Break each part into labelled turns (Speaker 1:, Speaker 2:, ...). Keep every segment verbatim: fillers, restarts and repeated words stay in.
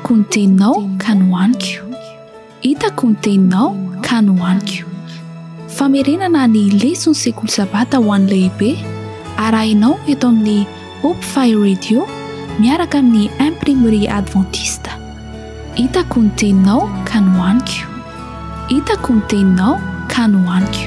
Speaker 1: hitako ny teninao ka nohaniko, hitako ny teninao ka nohaniko. Famerenana ny lesona sekoly sabata ho an'ny lehibe arahinao eto amin'ny Hope Fire Radio miaraka amin'ny imprimerie adventiste. Hitako ny teninao ka nohaniko, hitako ny teninao ka nohaniko.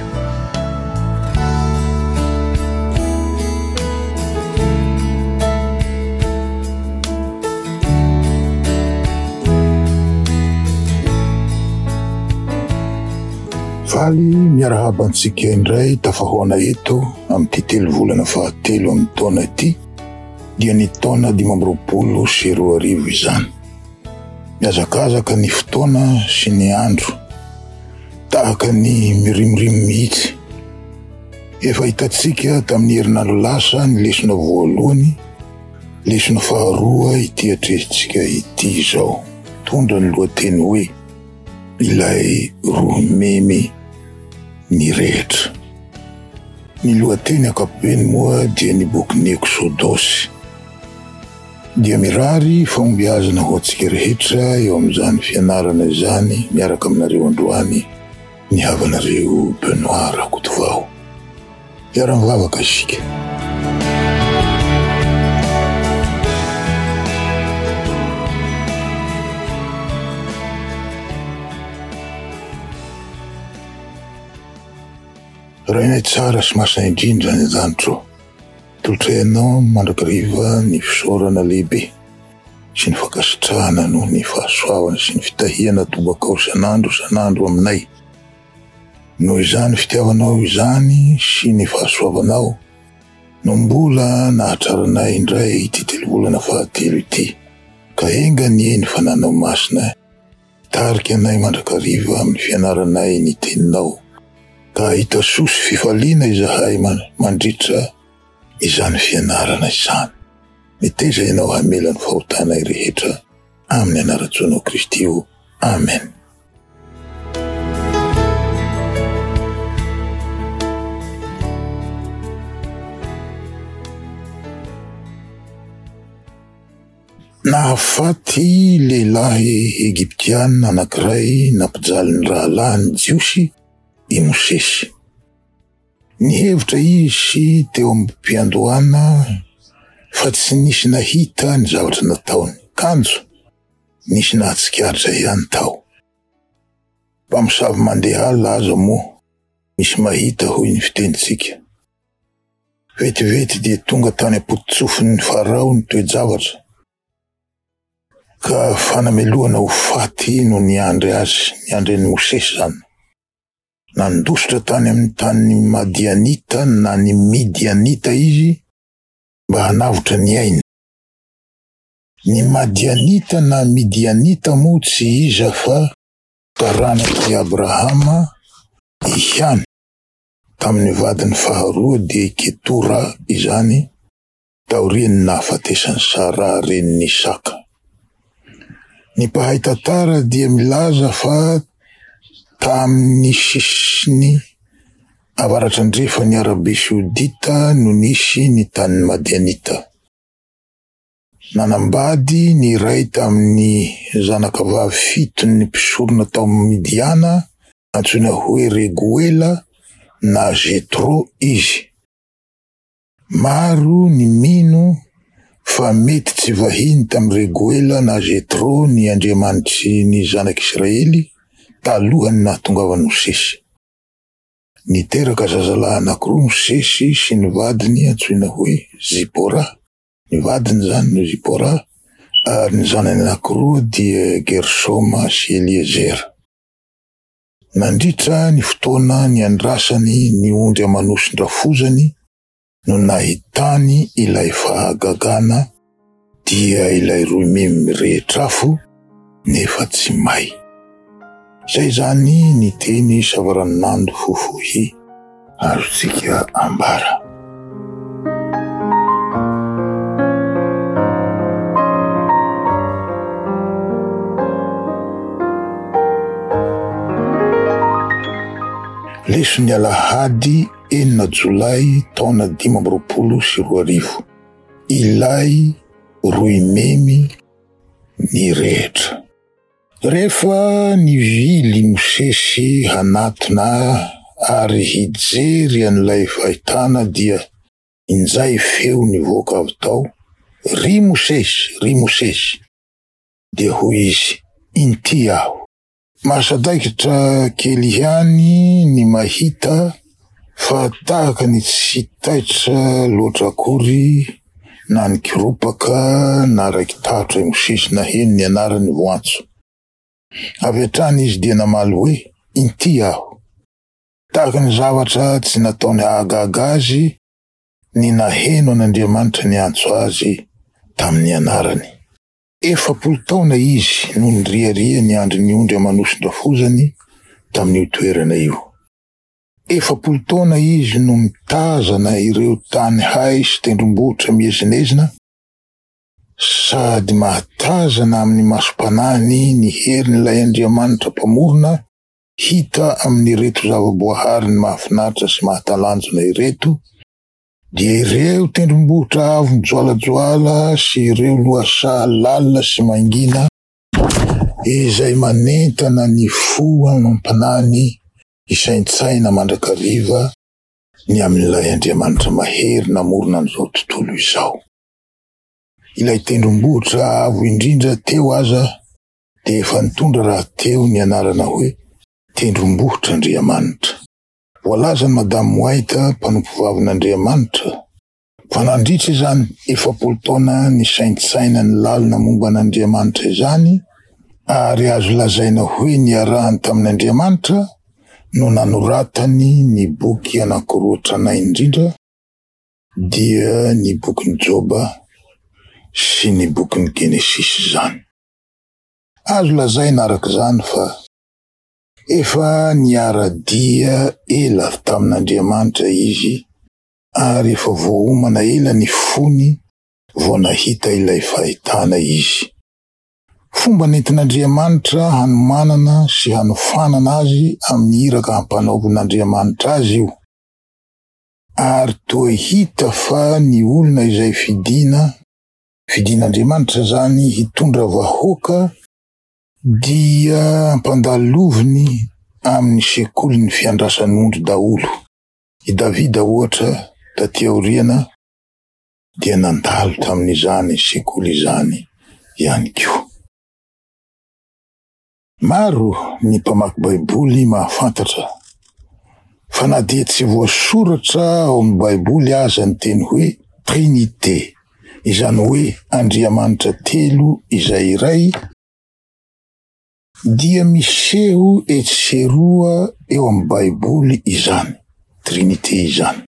Speaker 2: Valy miarahabantsika indray tafahoana eto amin'ny telo volana fahatelo amin'ny taona ity dia ny taona dimy amby roapolo sy roa arivo izany. Miazakazaka ny fotoana sy ny andro tahaka ny mirimirimy mihitsy. Efa hitantsika tamin'ny herinandro lasa ny lesona voalohany, lesona faharoa ity atresintsika ity izao. Tondra ny lohateny hoe ilay roamemy ny rehetra. Ny lohateny ankapobeny moa dia ny bokin'ny Eksodosy. Dia mirary fahombiazana ho antsika rehetra eo amin'izany fianarana izany miaraka aminareo androany ny havanareo Benoît Rakotovao. Miara-mivavaka isika. Rainay tsara sy masina indrindra ny danitro. Tolotrainao mandrakariva ny fisaorana lehibe sy ny fakasitrahana noho ny fahasoavana sy ny fitahiana tobakao sanandro sanandro aminay. Noho izany fitiavanao izany sy ny fahasoavanao no mbola nahatraranay indray ity telo volana fahatelo ity. Ka enga ny eny fananao masina tarika anay mandrakariva amin'ny fianaranay ny teninao. Ka hita sosy fifaliana izahay mandritra izany fianarana izany. Miteza ianao hamela ny fahotanay rehetra amin'ny anaratsoanao Kristy io. Amen. Nahafaty lehilahy Egyptiana anankiray nampijaly ny rahalahiny Jiosy i Mosesy. Nihevitra izy teo amin'ny mpiandohana fa tsy nisy nahita ny zavatra nataony. Kanjo nisy nahatsikaritra ihany tao. Mpamosavy mandeha laza moa nisy mahita hoy ny fitenitsika. Vetivety dia tonga tany am-pototsofin'ny Farao ny toe-javatra ka fanamelohana ho faty no niandry azy, niandry ny Mosesy zany. Nandositra tany amin'ny tany Madianita na ny Midianita izy mba hanavotra ny ainy. Ny Madianita na Midianita moa tsy iza fa taranak'i Abrahama ihany tamin'ny vadiny faharoa dia Ketura izany taorian'ny nahafatesany Sara reniny Isaka. Ny mpahay tantara dia milaza fa tamin'ny sisiny avaratr'andrefa ny Arabia Saodita no nisy ny tany Madianita. Nanambady ny iray tamin'ny zanakavavy fito ny mpisorona tao Midiana antsoina hoe Reguela na Jetro izy. Maro ny mino fa mety tsy vahiny tamin'ny Reguela na Jetro ny Andriamanitry ny zanak'Israely talohany nahatongavany Mosesy. Niteraka zazalahy anankiroa Mosesy sy ny vadiny antsoina hoe Zipora. Ny vadiny zany no Zipora, ary ny zanany anankiroa dia Gersoma sy Eliezer. Nandritra ny fotoana ny andrasany ny ondry amanosin-drafozany no nahitany ilay fahagagana dia ilay roamemy rehetrafo nefa tsy may. Zay zany ny teny savaranando fofohy azontsika ambara. Leson'ny Alahady enina Jolay taona dimy amby roapolo sy roa arivo. Ilay roamemy ny rehetra. Rehefa nivily Mosesy hanatona ary hijery an'ilay fahitana dia inzay feo nivoaka avy tao, ry Mosesy, ry Mosesy. Dia hoy izy, inty aho. Mahasadaikitra kely ihany ny mahita fa tahaka ny tsy taitra loatra akory na ny kiropaka na raiky tatra Mosesy na heno ny anarany voantso. Avy hatrany izy dia namaly hoe, inty aho. Tahaka ny zavatra tsy nataony ahagaga azy ny naheno an'Andriamanitra ny antso azy tamin'ny anarany. Efapolo taona izy no niriaria ny andro ny ondry amanosondrafozany tamin'io toerana io. Efapolo taona izy no mitazana ireo tany hay sy tendrombohitra miezinezina, sady mahatazana amin'ny masom-panany ny herin'ilay Andriamanitra mpamorona hita amin'ny reto zavaboahary ny mahafinaritra sy mahatalanjona ireto, dia ireo tendrombohitra avo mijoalajoala sy ireo lohasaha lalina sy mangina izay manentana ny fo amam-panany isaintsaina mandrakariva ny amin'ilay Andriamanitra mahery namorona an'izao tontolo izao. Ilay tendrombohitra avo indrindra teo aza dia efa nitondra raha teo ny anarana hoe tendrombohitra Andriamanitra. Voalazany Madamo White, mpanompo vavin'Andriamanitra, fa nandritra izany efapolo taona ny saintsaina ny lalina momba n'Andriamanitra izany, ary azo lazaina hoe niarahany tamin'Andriamanitra no nanoratany ny boky anankiroa tranainy indrindra, dia ny bokin'ny Joba sy ny bokin'ny Genesis zany. Azo lazaina araka izany fa efa niara-dia ela tamin'Andriamanitra izy, ary efa voaomana ela ny fony vao nahita ilay fahitana izy. Fomba nentin'Andriamanitra hanomanana sy hanofanana azy amin'ny iraka hampanaovin'Andriamanitra azy io. Ary toa hita fa ny olona izay fidina, fidin'Andriamanitra zany hitondra vahoaka, dia ampandaloviny amin'ny sekolin'ny fiandrasan'ondry daholo. I Davida ohatra taty aoriana dia nandalo tamin'izany sekoly izany ihany koa. Maro ny mpamaky Baiboly mahafantatra fa na dia tsy voasoratra ao amin'ny Baiboly aza ny teny hoe Trinité, izany hoe Andriamanitra telo izay iray, dia miseho etseroa eo amin'ny Baiboly izany, Trinité izany.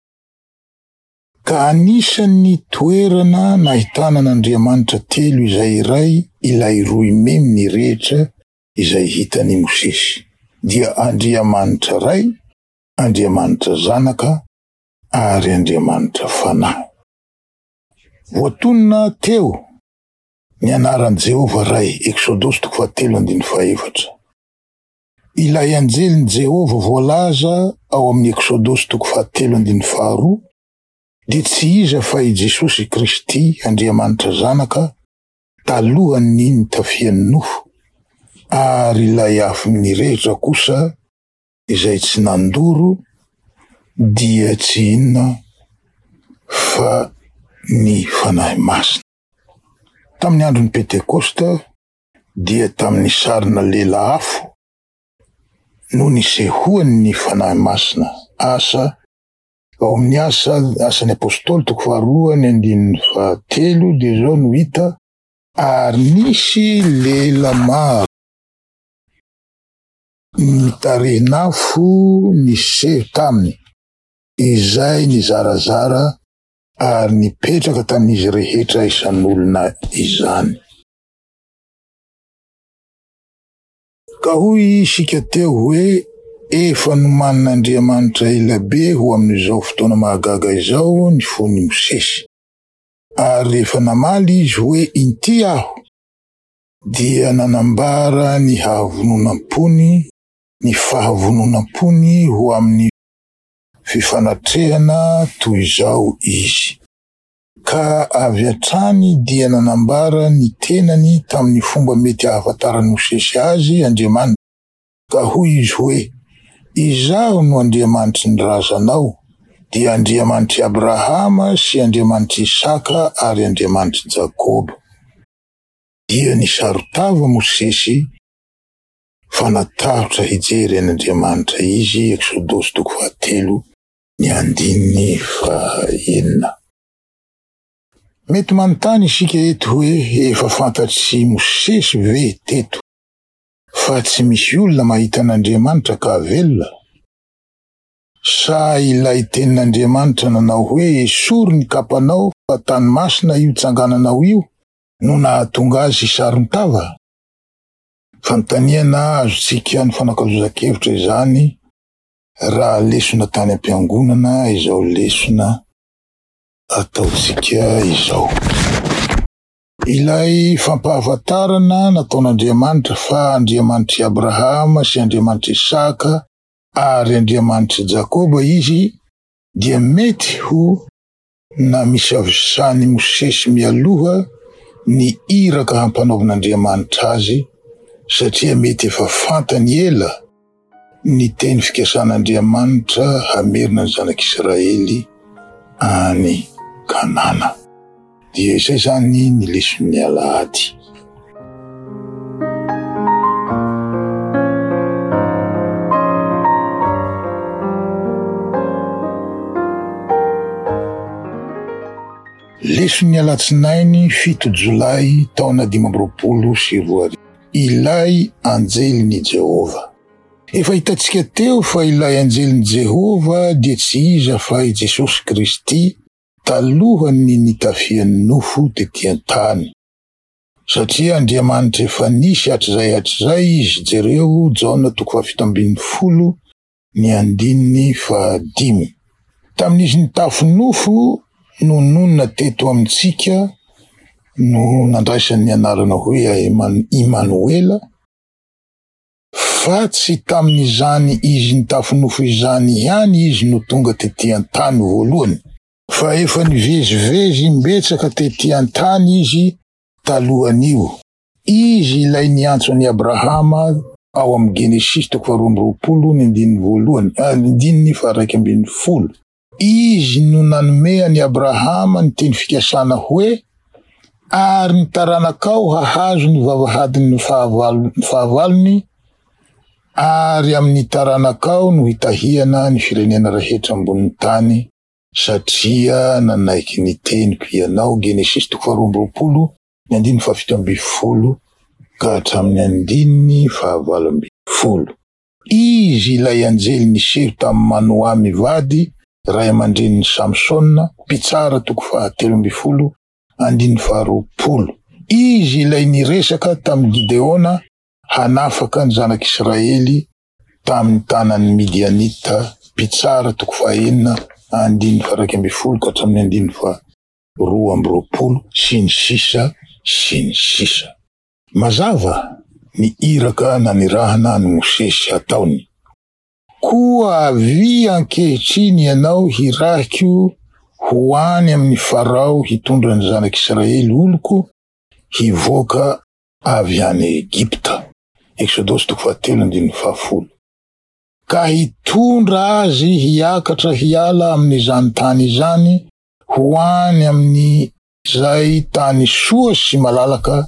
Speaker 2: Ka anisan'ny toerana nahitana n'Andriamanitra telo izay iray ilay roy meminy rehetra izay hitany Mosesy, dia Andriamanitra ray, Andriamanitra zanaka ary Andriamanitra fanahy. Voatonona teo ny anaran'i Jehova ray, Exodosy toko fahatelo andiny fahaefatra. Ilay anjelin Jehova voalaza ao amin'ny Exodosy toko fahatelo andiny faharoa, dia tsy iza fa i Jesosy Kristy, Andriamanitra zanaka, talohany ny tafian'ny nofo, ary ilay afin'ny rehetra kosa izay tsy nandoro dia tsy inona fa ny fanahy masina. Tamin'ny andron'ny Pentekosta dia tamin'ny sarina lela afo no nisehoany ny fanahy masina. Asa ao amin'ny asa asan'ny apôstôly toko faharoa ny andininy fahatelo dia zao no hita, ary nisy lela maro nitarehinafo niseho taminy, izay nizarazara ary nipetraka tamin'izy rehetra isan'olona izany. Ka hoy isika teo hoe efa nomanin'Andriamanitra elabe ho amin'izao fotoana mahagaga izao ny fon'ny Mosesy, ary rehefa namaly izy hoe inty aho, dia nanambara ny hahavononam-pony, ny fahavononam-pony ho amin'ny fifanatrehana toy izao izy. ka avy hatrany dia nanambara ny tenany tamin'ny fomba mety ahafantarany Mosesy azy Andriamanitra, ka hoy izy hoe: izaho no Andriamanitry ny razanao, dia Andriamanitry Abrahama sy Andriamanitry Isaka ary Andriamanitry Jakobo. Dia nisarotava Mosesy fa natahotra hijery an'Andriamanitra izy. Exodosy toko fahatelo ny andininy fahaenina. Mety manontany isika eto hoe efa fantatry Mosesy ve teto fa tsy misy olona mahita an'Andriamanitra ka velona? Sa ilay tenin'Andriamanitra nanao hoe esory ny kapanao fa tany masina io tsangananao io no nahatonga azy isaron-tava? Fanontaniana azontsika ny fanakaloza-kevitra izany raha lesona tany am-piangonana izao lesona ataotsika izao. Ilay fampahafantarana nataon'Andriamanitra fa Andriamanitry Abrahama sy Andriamanitry Isaka ary Andriamanitry Jakoba izy, dia mety ho na misy avisany Mosesy mialoha ny iraka hampanaovan'Andriamanitra azy, satria mety efa fantany ela ny teny fikasan'Andriamanitra hamerina ny zanak'Israely any Kanana. Dia izay zany ny leson'ny Alahady. Leson'ny Alatsinainy fito Jolay taona dimy amby roapolo sy roa arivo. Ilay anjelin'i Jehova. Efa hitantsika teo fa ilay anjelin'i Jehova dia tsy iza fa i Jesosy Kristy talohany nitafian'ny nofo tetỳ an-tany. Satria Andriamanitra efa nisy hatr'izay hatr'izay izy jereo. Jaona toko fahafito ambin'ny folo ny andininy fahadimy. Tamin'izy nitafy nofo no nonona teto amintsika no nandraisan'ny anarana hoe Immanuela, fa tsy tamin'izany izy nitafy nofo izany ihany izy no tonga tetỳ an-tany voalohany, fa efa nivezivezy mbetsaka tetỳ an-tany izy talohan'io. Izy ilay niantso an'i Abrahama ao amin'ny Genesis toko faharoa amby roapolo ny andininy voalohany, ny andininy faharaiky ambin'ny folo. Izy no nanome an'i Abrahama ny teny fikasana hoe ary ny taranakao hahazo ny vavahadin'ny fahavalony, ary amin'ny taranakao no hitahiana ny firenena rehetra ambonin'ny tany, satria nanaiky ny teniko ianao. Genesis toko faharoa amby roapolo ny andininy fahafito amby folo ka hatramin'ny andininy fahavalo amby folo. Izy ilay anjely niseho tamin'ny Manoa mivady, ray aman-drenin'ny Samsona, mpitsara toko fahatelo amby folo andininy faharoapolo. Izy ilay niresaka tamin'ny Gideona hanafaka ny zanak'Israely tamin'ny tanan'ny Midianita, mpitsara toko fahaenina andininy faharaiky amby folo ka hatramin'ny andininy faharoa amby roapolo, sy ny sisa sy ny sisa. Mazava ny iraka nanirahana ny Mosesy ataony. Koa avy ankehitriny ianao hirahiko ho any amin'ny Farao hitondra ny zanak'Israely oloko hivoaka avy any Egypta. Exodosy toko fahatelo andininy fahafolo. Ka hitondra azy hiakatra hiala amin'izany tany izany ho any amin'ny zay tany soa sy malalaka,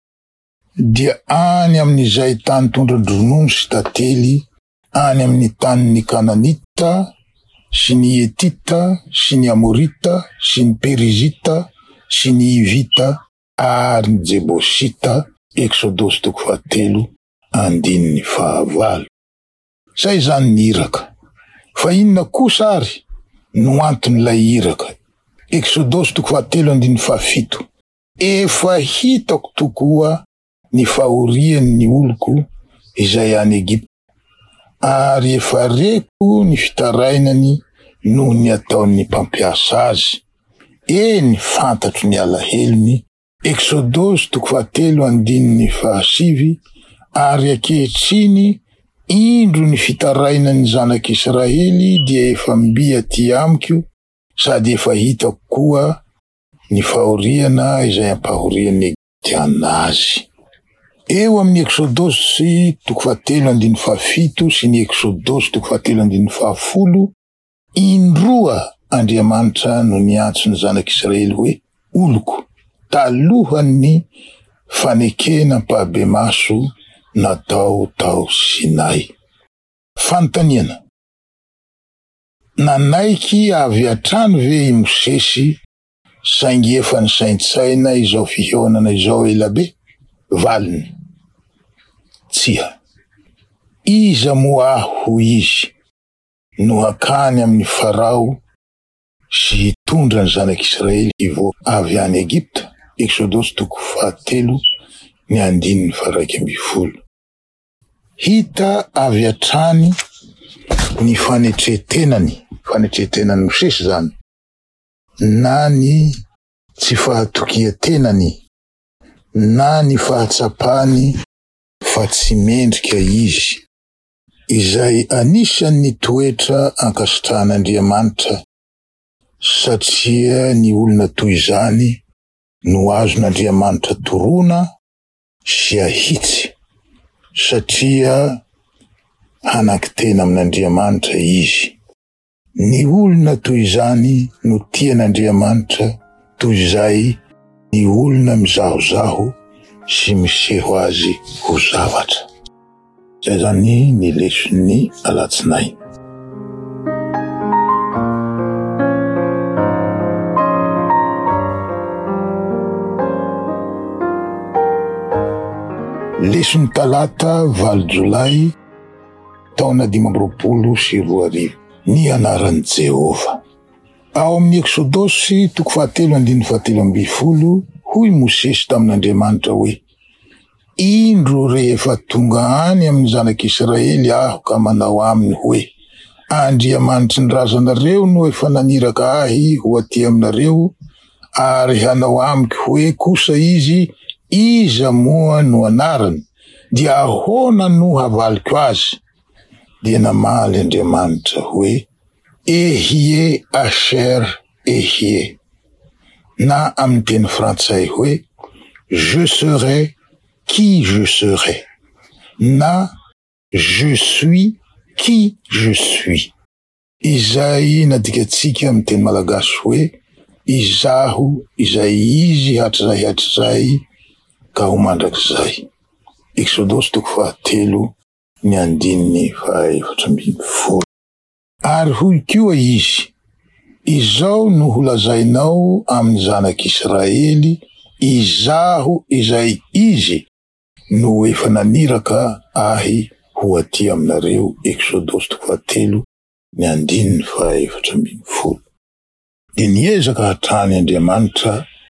Speaker 2: dia any amin'izay tany tondra-dronono sy tantely, any amin'ny tanin'ny Kananita sy ny Etita sy ny Amorita sy ny Perizita sy ny Hivita ary ny Jebosita. Exodosy toko fahatelo andininy fahavalo. Zay zany ny iraka. Fa inona kosa ary no anton'ilay iraka? Exodosy toko fahatelo andininy fahafito. Efa hitako tokoa ny fahorian'ny oloko izay any Egypta, ary efa reko ny fitarainany noho ny ataon'ny mpampiasa azy. Eny fantatro ny alahelony. Exodosy toko fahatelo andininy fahasivy. Ary ankehitriny indro ny fitarainany zanak'Israely dia efa mbia ty amiko, sady efa hitako koa ny fahoriana izay ampahorian'ny egiptianazy. Eo amin'ny Exodosy toko fahatelo andiny fahafito sy ny Exodosy toko fahatelo andiny fahafolo, indroa Andriamanitra no niantso ny zanak'Israely hoe oloko talohan'ny fanekena mpahabe maso natao tao Sinay. Fanontaniana: nanaiky avy atrano ve i Mosesy saingy efa ny saintsaina izao fihaonana izao elabe? Valiny: tsia. Iza moa ho izy no hakany amin'ny Farao sy hitondra ny zanak'Israely hivoaka avy any Egipta? Exodosy toko fahatelo ny andininy faraika amby folo. Hita avy atrany ny fanetretenany, fanetretenany Mosesy zany, na ny tsy fahatokia-tenany, na ny fahatsapany fa tsy mendrika izy, izay anisan'ny toetra ankasitrahan'Andriamanitra, satria ny olona toy izany no azon'Andriamanitra toroana sy ahitsy, satria hanan-kitena amin'Andriamanitra izy. Ny olona toy izany no tian'Andriamanitra, toy izay ny olona mizahozaho sy miseho azy ho zavatra. Zay zany ny lesony alatsinainy. Lesony talata valo jolay taona dimy amby roapolo sy roa arivo. Ny anaran'i Jehova. Ao amin'ny Exodosy toko fahatelo andiny fahatelo amby folo, hoy Mosesy tamin'Andriamanitra hoe: indro rehefa tonga any amin'ny zanak'Israely aho ka manao aminy hoe, Andriamanitry ny razanareo no efa naniraka ahy ho aty aminareo, ary hanao amiko hoe kosa izy, iza moa no anarany, dia ahoana no havaliko azy? Dia namaly Andriamanitra hoe Ehie Asher Ehie, na amin'ny teny frantsay hoe je serai qui je serai, na je suis qui je suis, izay nadikatsika amin'ny teny malagasy hoe izaho izay izy hatrizay hatrizay ka ho mandrakizay. Exodosy toko fahatelo ny andininy fahaefatra amby folo. Ary hoy koa izy: izao no holazainao amin'ny zanak'Israely, izaho izay izy no efa naniraka ahy ho aty aminareo. Exodosy toko fahatelo ny andininy fahaefatra amby folo. Dia niezaka hatrany Andriamanitra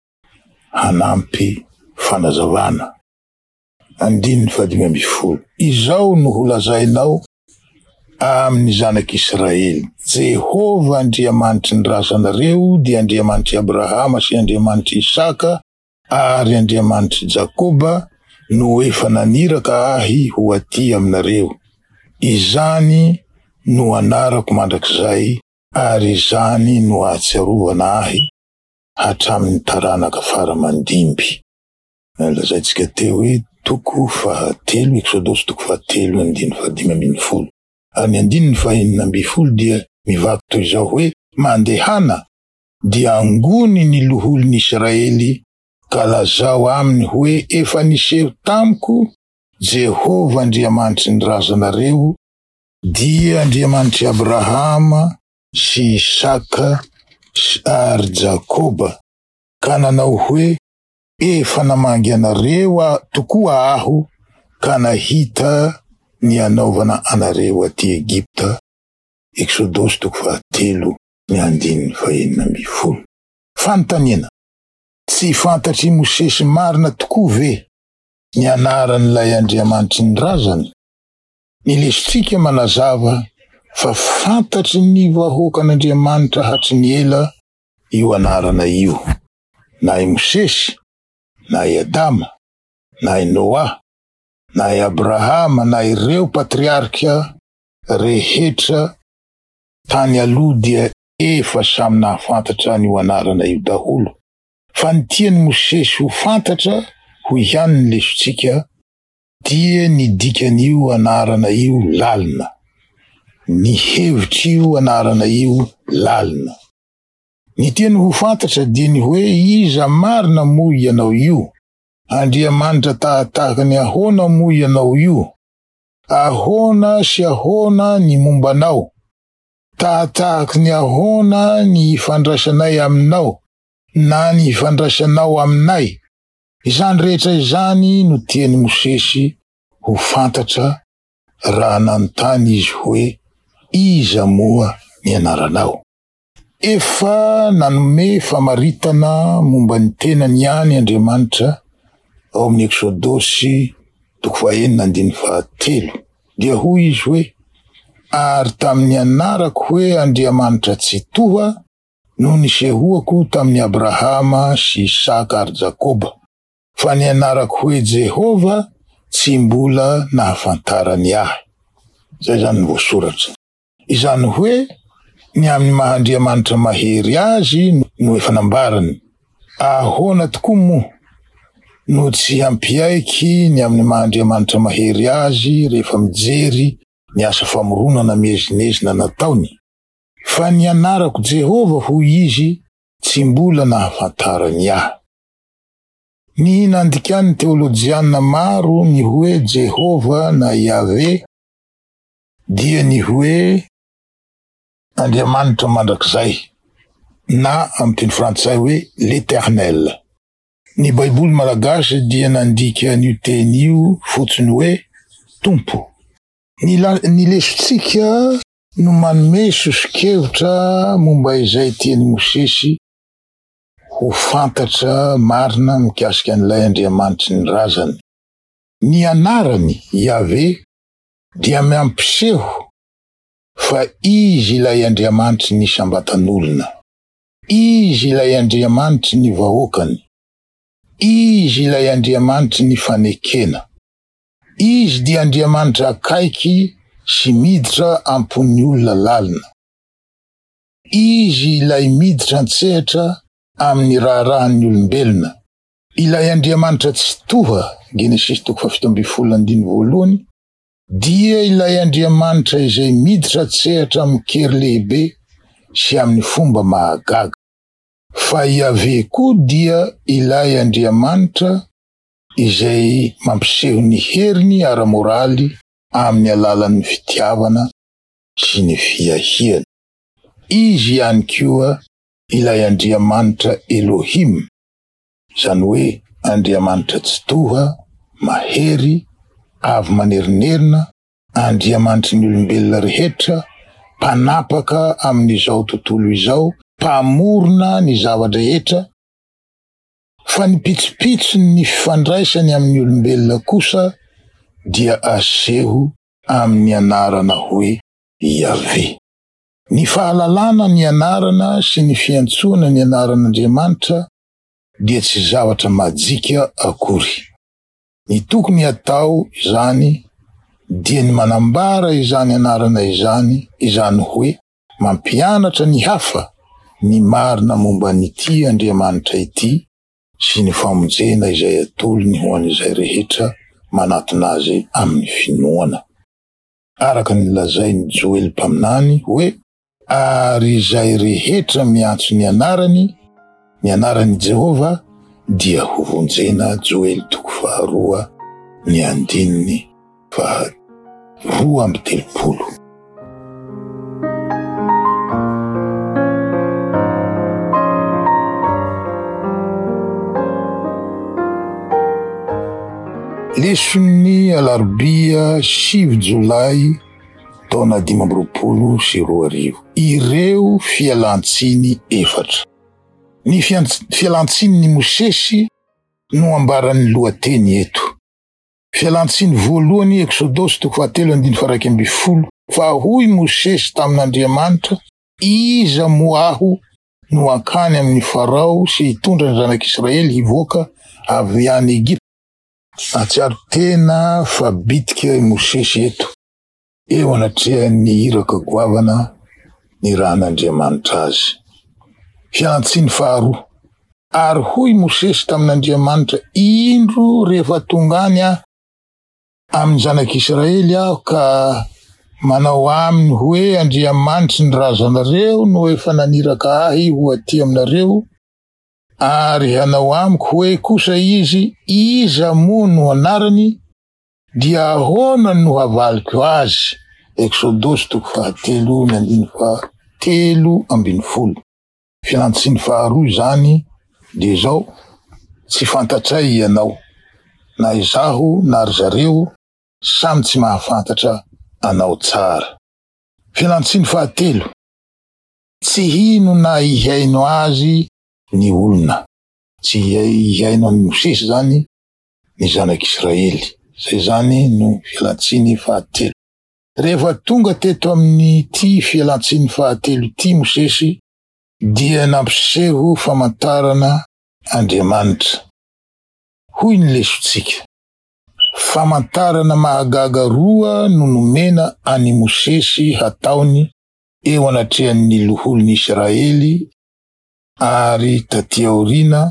Speaker 2: hanampy fanazavana. Andininy fahadimy amby folo. Izao no holazainao amin'ny zanak'Israely: Jehova Andriamanitry ny razanareo dia Andriamanitry Abrahama sy Andriamanitry Isaka ary Andriamanitry Jakoba no efa naniraka ahy ho aty aminareo. Izany no anarako mandrakizay, ary izany no ahatsiarovana ahy hatramin'ny taranaka faramandimby. Lazaintsika teo hoe toko fahatelo, Exodosy toko fahatelo andininy fahadimy amby folo. Ary ny andininy fahaenina amby folo dia mivaky toy izao hoe: mandehana dia angony ny loholon'ny Israely ka lazao aminy hoe efa niseho tamiko Jehova Andriamanitry ny razanareo, dia Andriamanitry Abrahama sy Isaka ary Jakoba, ka nanao hoe efa namangy anareo tokoa aho ka nahita ny anaovana anareo aty Egipta. Exodosy toko fahatelo ny andininy fahaenina amby folo. Fanontaniana: tsy fantatry Mosesy marina tokoa ve ny anaran'ilay Andriamanitry ny razany? Ny lesitsika manazava fa fantatry ny vahoakan'Andriamanitra hatry ny ela io anarana io, na i Mosesy, na i Adama, na i Noa, na i Abrahama, na ireo patriarka rehetra tany aloha dia efa samy nahafantatra ny anarana io daholo. fa ny tiany Mosesy ho fantatra ho ihany ny lesontsika dia ny dikan'io anarana io lalina, ny hevitra io anarana io lalina. Ny tiany ho fantatra dia ny hoe iza marina moa ianao io, Andriamanitra tahataka ny ahoana moa ianao io, ahoana sy ahoana ny mombanao, tahataka ny ahoana ny ifandraisanay aminao na ny ifandraisanao aminay. Izany rehetra izany no tiany Mosesy ho fantatra raha nanontany izy hoe iza moa ny anaranao. Efa nanome famaritana momba ny tenany ihany Andriamanitra ao amin'ny Eksodosy toko fahaenina andininy fahatelo, dia hoy izy hoe ary tamin'ny anarako hoe Andriamanitra tsy toha no nisehoako tamin'ny Abrahama sy Isaka ary Jakoba, fa ny anarako hoe Jehova tsy mbola nahafantarany ahy. Zay zany ny voasoratra. Izany hoe ny amin'ny Mahandriamanitra mahery azy no efa nambarany. Ahoana tokoa moa no tsy hampiaiky ny amin'ny Mahandriamanitra mahery azy rehefa mijery ny asa famoronana mihezinezina nataony. Fa ny anarako Jehova hoy izy tsy mbola nahafantarany ahy. Ny nandikan'ny teolojiana maro ny hoe Jehova na Yahvé dia ny hoe Andriamanitra mandrakizay, na amin'ny teny frantsay hoe l'Éternel. Ny Baiboly malagasy dia nandika an'io teny io fotsiny hoe tompo. Ny, ny lesontsika no manome sosokevitra momba izay tiany Mosesy ho fantatra marina mikasika an'ilay Andriamanitry ny razany. Ny anarany Yahvé dia miampiseho fa izy ilay Andriamanitry ny sambatan'olona, izy ilay Andriamanitry ny vahoakany, izy ilay Andriamanitry ny fanekena, izy dia Andriamanitra akaiky sy miditra ampon'ny olona lalina, izy ilay miditra antsehatra amin'ny raharahan'ny olombelona, ilay Andriamanitra tsy toha, Genesis toko fafito amby folo andiny voalohany, dia ilay Andriamanitra izay miditra antsehatra amin'ny kery lehibe sy amin'ny fomba mahagaga. Fa Yahvé koa dia ilay Andriamanitra izay mampiseho ny heriny ara-moraly amin'ny alalan'ny fitiavana sy ny fiahiana. Izy ihany koa ilay Andriamanitra Elohim, izany hoe Andriamanitra tsy toha, mahery, avy manerinerina, Andriamanitry ny olombelona rehetra, mpanapaka amin'izao tontolo izao, mpamorona ny zavatra rehetra. Fa ny pitsopitso ny fifandraisany amin'ny olombelona kosa dia aseho amin'ny anarana hoe Yahvé. Ny fahalalana ny anarana sy ny fiantsoana ny anaran'Andriamanitra dia tsy zavatra majika akory. Ny tokony atao izany dia ny manambara izany anarana izany, izany hoe mampianatra ny hafa ny marina momba n'ity Andriamanitra ity sy ny famonjena izay atolony ho an'izay rehetra manatona azy amin'ny finoana. Araka ny lazainy Joely mpaminany hoe ary izay rehetra miantso ny anarany, ny anaran'i Jehova dia ho vonjena. Joely toko faharoa ny andininy faharoa amby telopolo. Leson'ny alarobia sivy jolay taona dimy amby roapolo sy roa arivo. Ireo fialantsiny efatra. Ny fialantsiny Mosesy no ambaran'ny lohateny eto. Fialantsiny voalohany Eksodosy toko fahatelo andiny faraiky amby folo. Fa hoy Mosesy tamin'Andriamanitra, iza moa aho no akany amin'ny Farao sy hitondra ny zanak'Israely hivoaka avy any Egypte. Atsiaro tena fa bitika Mosesy eto, eo anatreha ny iraka goavana ny rahan'Andriamanitra azy. Fialantsiny faharoa. Ary hoy Mosesy tamin'Andriamanitra, indro rehefa tongany amin'ny zanak'Israely aho ka manao aminy hoe Andriamanitra ny razanareo no efa naniraka ahy ho aty aminareo, ary hanao amiko hoe kosa izy iza moa no anarany, dia ahoana no havaliko azy. Exodosy toko fahatelo ny andiny fa telo ambiny folo. Fialantsiny faharoa zany de zao: tsy fantatray ianao, na izaho na ry zareo samy tsy mahafantatra anao tsara. Fialantsiny fahatelo: tsy hino na ihaino azy ny olona. Tsy ihaino any Mosesy zany ny zanak'Israely. Zay zany no fialantsiny fahatelo. Rehefa tonga teto amin'ny ty fialantsiny fahatelo ty Mosesy, dia nampiseho famantarana Andriamanitra. Hoy ny lesotsika: famantarana mahagaga roa no nomena any Mosesy hataony eo anatrehan'ny loholon'ny Israely ary taty aoriana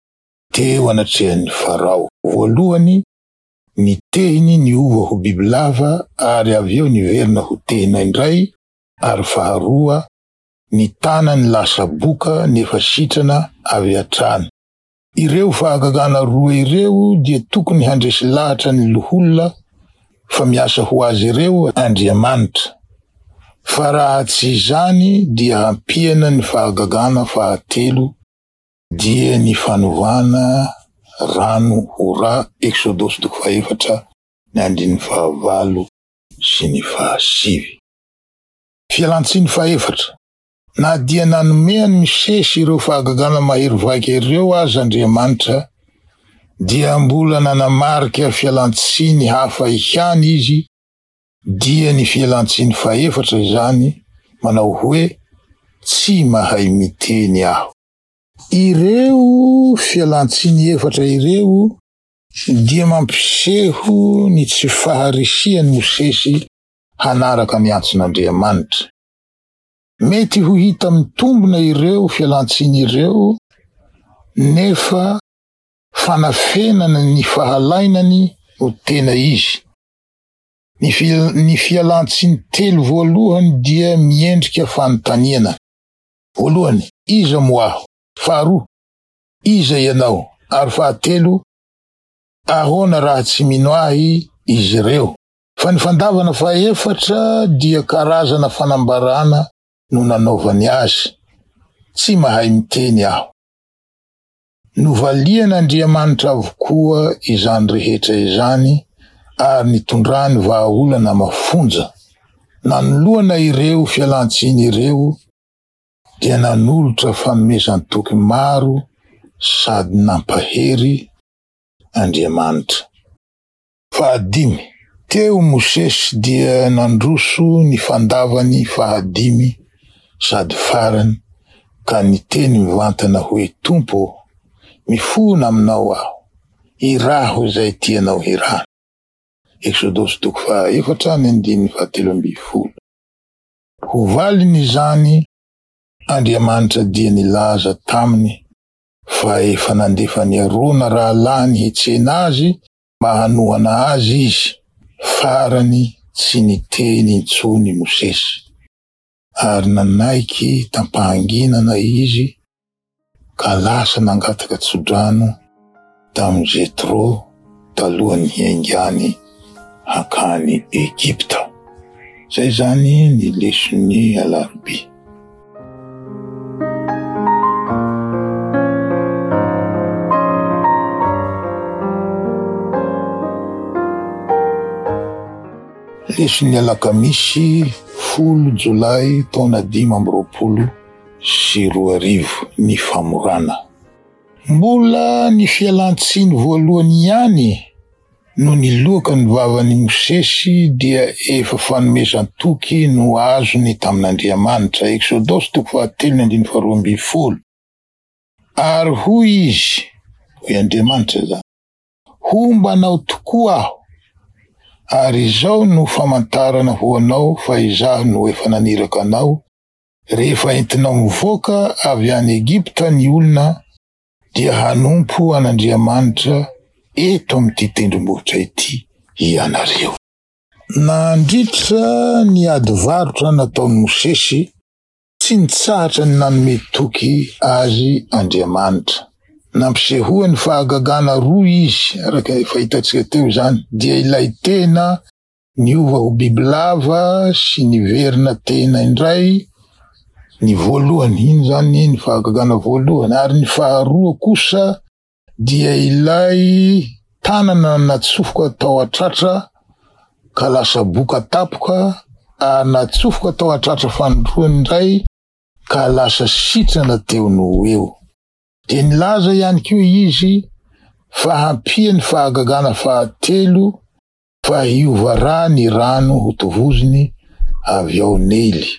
Speaker 2: teo anatrehan'ny Farao. Voalohany, nitehiny ny ova ho bibilava ary avy eo niverina ho tehina indray, ary faharoa, ny tanany lasa boka nefa sitrana avy hatrany. Ireo fahagagana roa ireo dia tokony handresy lahatra ny loholona fa miasa ho azy ireo Andriamanitra. Fa raha tsy izany dia hampiana ny fahagagana fahatelo, dia ny fanovana rano ho ra. Exodosy toko faefatra ny andiny fahavalo sy ny fahasivy. Fialantsiny faefatra: na dia nanomehany Mosesy ireo fahagagana mahery vaika ireo azy Andriamanitra, dia mbola nanamarika fialantsiny hafa ihany izy, dia ny fialantsiny faefatra izany, manao hoe tsy mahay miteny aho. Ireo fialantsiny efatra ireo dia mampiseho ny tsy faharisiany Mosesy hanaraka ny antson'Andriamanitra. Mety ho hita mitombona ireo fialantsiny ireo, nefa fanafenana ny fahalainany ho tena izy. Ny, fil- ny fialantsiny telo voalohany dia miendrika fanontaniana. Voalohany, iza mo aho? Faharoa, iza ianao? Ary fahatelo, ahoana raha tsy mino ahy izy ireo? Fa ny fandavana faefatra dia karazana fanambarana no nanaovany azy. Tsy mahay miteny aho. Novalian'Andriamanitra avokoa izany rehetra izany, ary nitondrany vahaolana mafonja. Nanoloana ireo fialantsiny ireo, dia nanolotra fanomezan-toky maro sady nampahery Andriamanitra. Fahadimy, teo Mosesy dia nandroso ny fandavany fahadimy sady farany, ka niteny mivantana hoe, Tompo, mifona aminao aho, iraho izay tianao hirana. Exodosy toko faefatra ny andiny fahatelo amby folo. Ho valiny izany, Andriamanitra dia nilaza taminy fa efa nandefa ny arona raha lany hitsena azy mba hanohana azy izy, farany tsy niteny intsony Mosesy. Ary nanaiky tampahanginana izy, ka lasa nangataka tsodrano tamin'i Jetro talohany hiaingany hakany Egypta. Zay zany ny lesony alarobia. Lesony alakamisy folo jolay taona dimy amby roapolo sy roa arivo, ny famorana. Mbola ny fialantsiny voalohany ihany no niloaka ny vavan'i Mosesy dia efa fanomezan-toky no azony tamin'Andriamanitra. Exodosy toko fahatelo ny andiny faharoa amby folo. Ary hoy izy, hoy Andriamanitra zany, hombanao tokoa aho, ary izao no famantarana ho anao fa izaho no efa naniraka anao. Rehefa entinao mivoaka avy any Egypta ny olona, dia hanompo an'Andriamanitra eto amin'ity tendrombohitra ity ianareo. Nandritra ny ady varotra nataon'ny Mosesy tsy nitsahatra ny nanome toky azy Andriamanitra. Nampisehoany fahagagana roa izy, araka efa hitantsika teo zany, dia ilay tena niova ho bibilava sy niverina tena indray, ny voalohany iny zany ny fahagagana voalohany, ary ny faharoa kosa dia ilay tanana natsofoka tao atratra ka lasa boka tapoka, ary natsofoka tao atratra fanondroany indray ka lasa sitrana teo no eo. Dia nilaza ihany koa izy fa hampia ny fahagagana fahatelo fa hiova ny rano ho tovoziny avy ao Nily.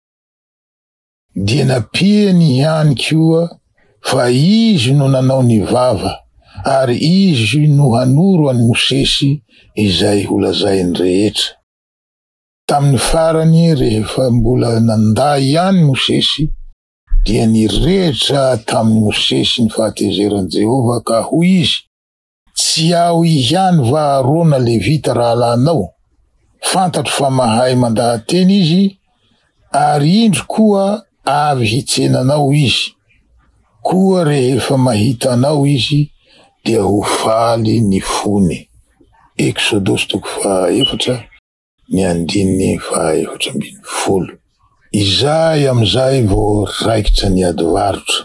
Speaker 2: Dia napiany ihany koa fa izy no nanao ny vava, ary izy no hanoro an'i Mosesy izay holazainy rehetra. Tamin'ny farany rehefa mbola nanday ihany Mosesy, dia nirehitra tamin'ny Mosesy ny fahatezeran'i Jehova ka hoy izy, tsy ao ihany va Arona Levita rahalanao, fantatro fa mahay mandahateny izy, ary indro koa avy hitsenanao izy, koa rehefa mahita anao izy dia ho faly ny fony. Exodus toko faha efatra ny andininy faha efatra ambin'ny folo. Izay amizay vo raikitra ny ady varotra.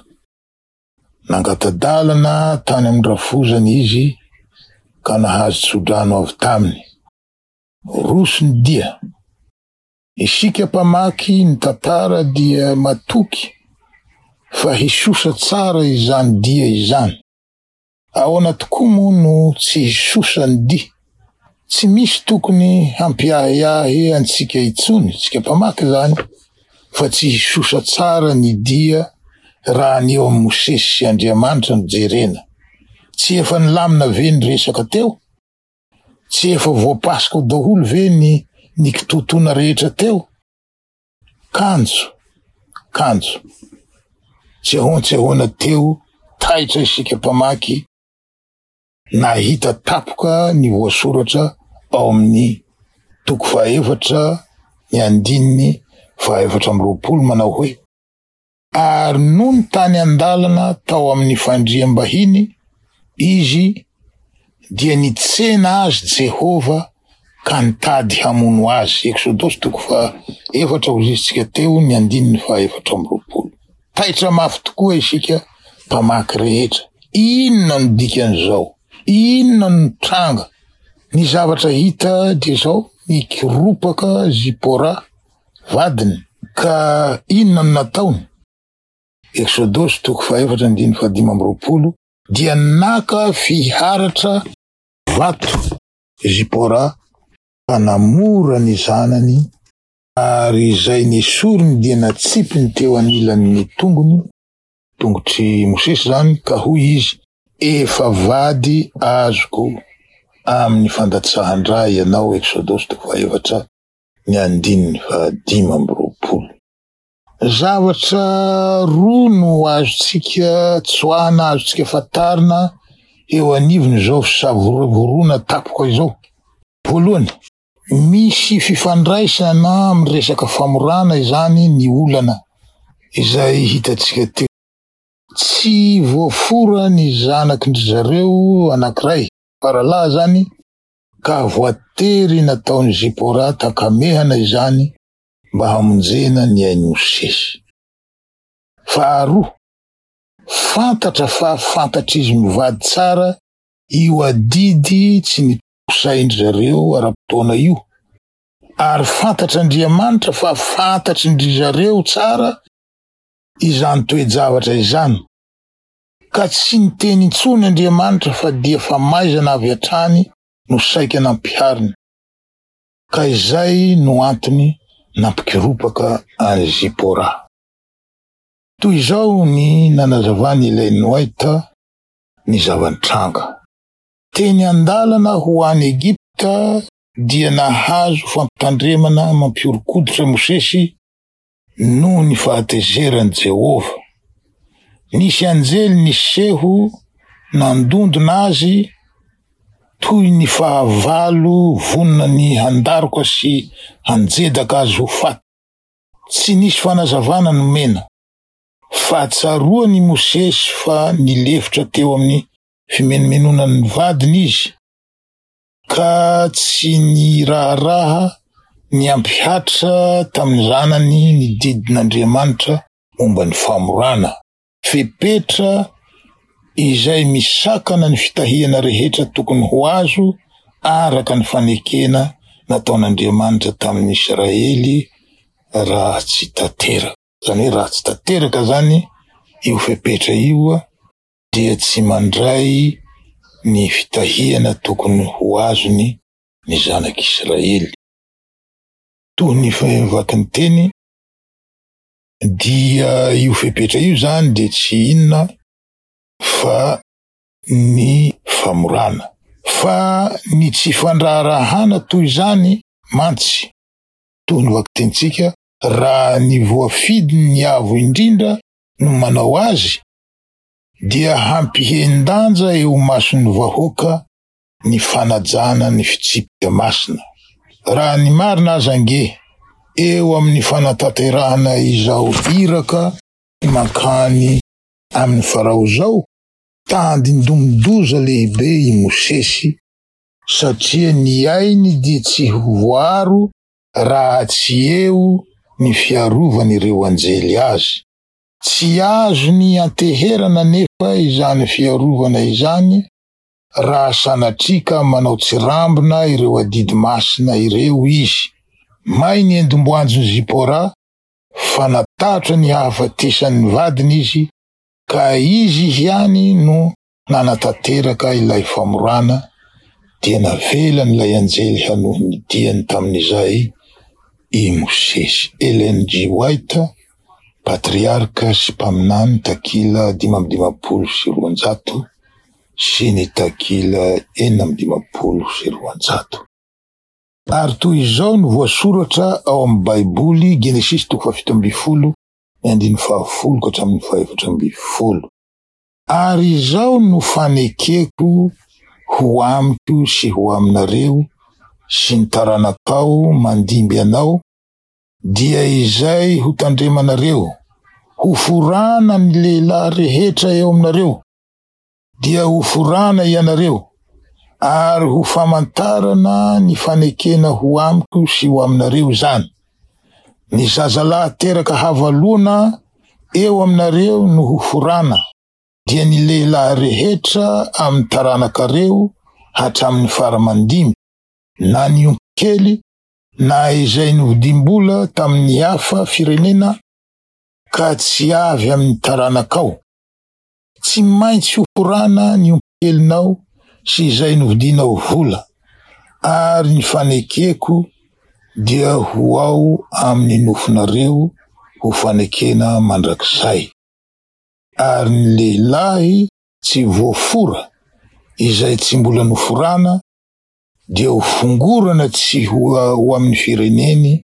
Speaker 2: Nangatadalana tany amin'ny rafozany izy ka nahazo tsodrano avy taminy. Rosony dia. Isika mpamaky ny tantara dia matoky fa hisosa tsara izany dia izany. Ahoana tokoa moa no tsy hisosa ny dia? Tsy misy tokony hampiahiahy antsika itsony, tsika mpamaky zany, fa tsy hisosa tsara ny dia raha ny eo amin'ny Mosesy sy Andriamanitra no jerena. Tsy efa nilamina ve ny resaka teo? Tsy efa voapasika daholo ve ny ny kitotona rehetra teo? Kanjo, kanjo. Tsy ahoana tsy ahoana teo, taitra isika mpamaky, nahita tapoka ny voasoratra ao amin'ny toko faha efatra ny andininy faha efatra amby roapolo manao hoe, ary no ny tany andalana tao amin'ny fandriam-bahiny, izy dia nitsena azy Jehova ka nitady hamono azy. Exodus toko faha efatra hozitsika teo ny andininy faha efatra amby roapolo. Taitra mafy tokoa isika mpamaky rehetra. Inona no dikan'izao? Inona no tranga? Ny zavatra hita dia zao, nikiropaka Zipora vadiny, ka inona no nataony? Exodus toko faha efatra andininy faha dimy amby roapolo, dia naka fiharatra vato Zipora ka namora ny zanany, ary izay nisoriny dia natsipiny teo anilan'ny tongony, tongotry Mosesy zany, ka hoy izy, efa vady azoko amin'ny fandatsahan-dra ianao. Exodus toko faha efatra ny andininy faha dimy amby roapolo. Zavatra roa no azontsika tsoahana, azontsika fatarina eo anivony zao fisavorona tapoka izao. Voalohany, misy fifandraisana amin'ny resaka famorana izany ny olana izay hitantsika teo. Tsy voafora ny zanakindry zareo anankiray, faralahy zany, ka voatery nataony Zipora takamehana izany mba hamonjena ny ain'i Mosesy. Faharoa, fantatra fa fantatra izy mivady tsara io adidy tsy nitosaindry zareo ara-potoana io, ary fantatra Andriamanitra fa fantatry ndry zareo tsara izany toe-javatra izany, ka tsy niteny intsony Andriamanitra fa dia fa maizana avy hatrany no saika nampihariny, ka izay no antony nampikiropaka any Zipora. Toy izao ny nanazavany ilay Noaita ny zavan-tranga. Teny andalana ho any Egipta dia nahazo fampitandremana mampiorokoditra Mosesy noho ny fahatezeran'i Jehova. nisy anjely niseho nandondona azy toy ny fahavalo vonona ny handaroko sy hanjedaka azy ho faty. Tsy nisy fanazavana nomena fa tsaroa ny Mosesy fa nilefitra teo amin'ny fimenomenonany ny vadiny izy ka tsy ny raharaha ny ampihatra tamin'ny zanany ny didin'Andriamanitra momba ny famorana. Fepetra izay misakana ny fitahiana rehetra tokony ho azo araka ny fanekena nataon'Andriamanitra tamin'ny Israely raha tsy tanteraka. Zany hoe raha tsy tanteraka zany io fepetra io dia tsy mandray ny fitahiana tokony ho azony ny zanak'Israely. Toy ny vaky ny teny dia io fepetra io zany de tsy inona fa ny famorana. Fa ny tsy fandraharahana toy zany mantsy toy ny vaky tentsika raha ny voafidy ny avo indrindra no manao azy dia hampihendanja eo mason'ny vahoaka ny fanajana ny fitsipika masina. Raha ny marina aza ange eo amin'ny fanatanterahana izao iraka mankany amin'ny farao zao tandindomodoza lehibe i Mosesy satria ny ainy dia tsy voaro raha tsy eo ny fiarovany ireo anjely azy. Tsy azo ny anteherana nefa izany fiarovana izany raha sanatrika manao tsirambina ireo adidy masina ireo izy. May ny endimboanjo Zipora fa natatra ny hahafatesan'ny vadiny izy ka izy ihany no nanatanteraka ilay famorana dia navela n'ilay anjely hanohy ny diany tamin'izay i Mosesy. Ellen G. White, patriarka sy mpaminany, takila dimy amby dimapolo sy roanjato sy ny takila enina amby dimapolo sy roanjato. Ary toy izao no voasoratra ao amin'ny Baiboly, Genesis toko fafito amby folo, andiny fahafolo ka hatramin'ny faefatra amby folo. Ary izao no fanekeko ho amiko sy ho aminareo sy ny taranakao mandimby anao dia izay ho tandremanareo, ho forana ny lehilahy rehetra eo aminareo dia ho forana ianareo, ary ho famantarana ny fanekena ho amiko sy ho aminareo zany. Ny zazalahy teraka havalona eo aminareo no ho forana, dia ny lehilahy rehetra amin'ny taranakareo hatramin'ny faramandimy, na ny ompikely na izay novidimbola tamin'ny hafa firenena ka tsy avy amin'ny taranakao. Tsy maintsy ho forana ny ompikelinao sy izay novidinao vola, ary ny fanekeko dia ho ao amin'ny nofonareo ho fanekena mandrakizay. Ary ny lehilahy tsy voafora izay tsy mbola noforana dia ho fongorana tsy ho, ho amin'ny fireneny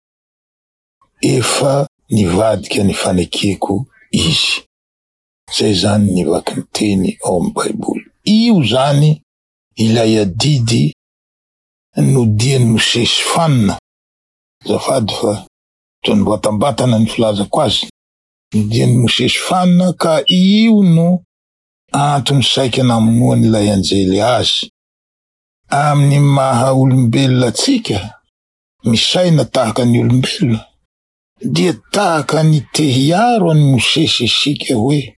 Speaker 2: efa nivadika ny fanekeko izy. Zay zany ny vaky ny teny ao amin'ny Baiboly. Io zany ilay adidy nodian'ny Mosesy fanina. Zafady fa toy batambatana ny filazako azy. Nodian'ny Mosesy fanina ka io no antony saika namonoany ilay anjely azy. Amin'ny maha olombelona tsika, misaina tahaka ny olombelona, dia tahaka ny tehiaro any Mosesy isika hoe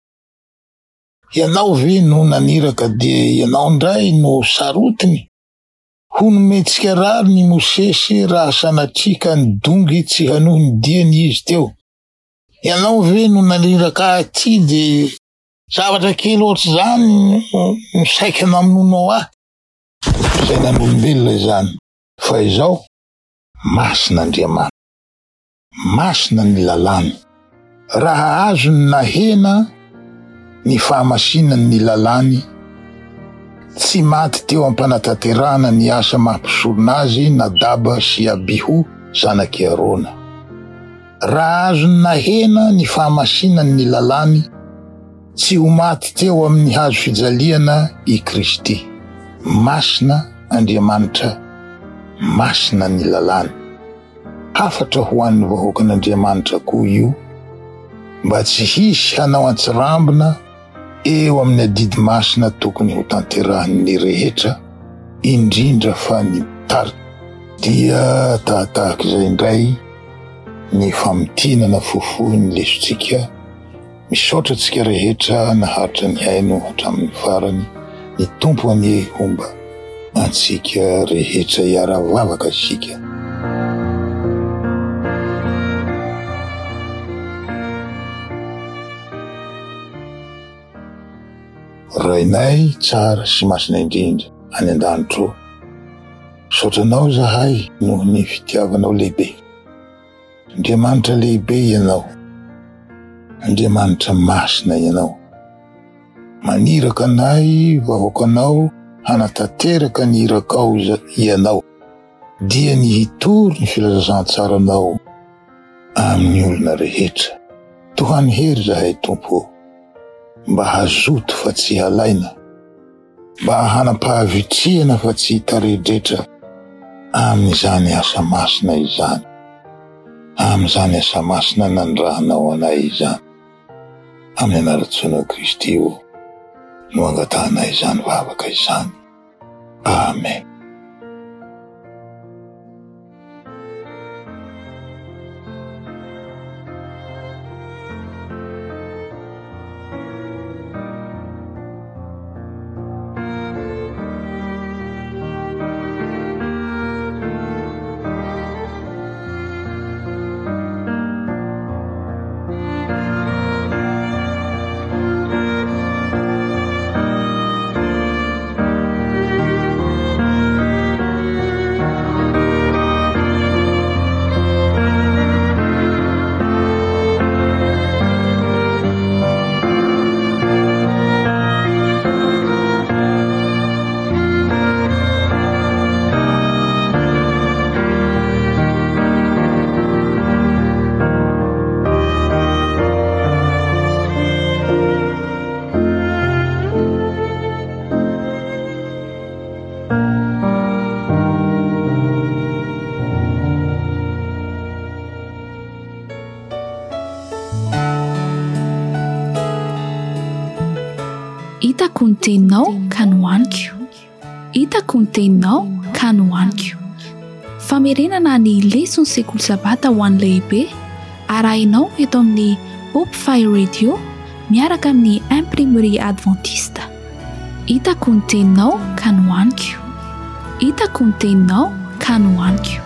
Speaker 2: ianao ve no naniraka dia ianao ndray no sarotiny? Ho nometsika rary ny Mosesy raha sanatrika ny dongy tsy hanohy ny diany izy teo. Ianao ve no naniraka aty dia zavatra kely ohatsy zany no saika namononao ahy? Saina n'olombelona zany. Fa izao masina Andriamanitra, masina ny lalàny. Raha azo ny nahena ny fahamasinany ny lalàny, tsy maty teo ampanatanterahana ny asa mampisorona azy Nadaba sy Abihu zanaky Arona. Raha azo ny nahena ny fahamasinany ny lalàny, tsy ho maty teo amin'ny hazo fijaliana i Kristy. Masina Andriamanitra, masina ny lalàna. Hafatra ho an'ny vahoakan'Andriamanitra koa io, mba tsy hisy hanao antsirambina eo amin'ny adidy masina tokony ho tanterahan'ny rehetra, indrindra fa ny tarika. Dia tahatahaka izay indray ny famotinana fofohin'ny lesontsika, misaotra antsika rehetra naharitra ny haino hatramin'ny farany, ny tompo any homba antsika rehetra hiara-vavaka isika. Rainay tsara sy masina indrindra any an-danitro, saotranao zahay noho ny fitiavanao lehibe. Andriamanitra lehibe ianao, Andriamanitra masina ianao. Maniraka anay vahoakanao hanatanteraka ny irakao ianao, dia ny hitory ny filazazantsaranao amin'ny olona rehetra. Tohany hery zahay Tompo, mba hazoto fa tsy halaina, mba hanampahavitriana fa tsy hitaredretra amin'izany asa masina izany, amin'izany asa masina nandrahanao anay izany. Amin'ny anarantsonao Kristy io no angatanay izany vavaka izany. Amen.
Speaker 1: Hitako ny teninao ka nohaniko. Hitako ny teninao ka nohaniko. Famerenana ny lesona sekoly sabata ho an'ny lehibe arahinao eto amin'ny Hope Fire Radio miaraka amin'ny Imprimerie Adventiste. Hitako ny teninao ka nohaniko. Hitako ny teninao ka nohaniko.